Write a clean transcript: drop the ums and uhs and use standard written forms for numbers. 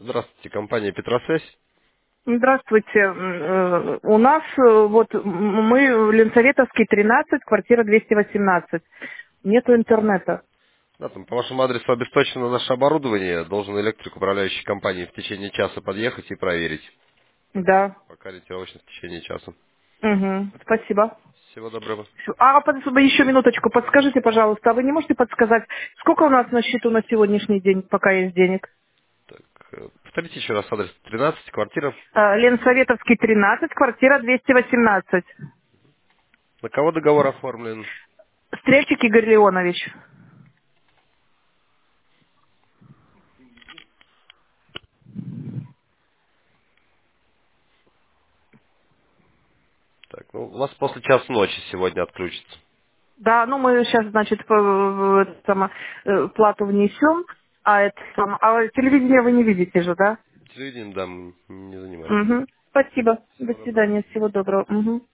Здравствуйте, компания Петросвязь. Здравствуйте. У нас мы в Ленсоветовский, 13, квартира 218. Нету интернета. Да, там по вашему адресу обесточено наше оборудование. Должен электрик управляющей компании в течение часа подъехать и проверить. Да. Пока ориентировочно в течение часа. Угу. Спасибо. Всего доброго. Еще минуточку, подскажите, пожалуйста, а вы не можете подсказать, сколько у нас на счету на сегодняшний день, пока есть денег? Так, повторите еще раз адрес. 13, квартира. Ленсоветовский, 13, квартира 218. На кого договор оформлен? Стрельчик Игорь Леонович. Так, ну, у вас после часа ночи сегодня отключится. Да, ну мы сейчас, значит, плату внесем, а телевидение вы не видите же, да? Телевидением, да, мы не занимаемся. Угу. Спасибо. До Всего доброго. свидания. Всего доброго. Угу.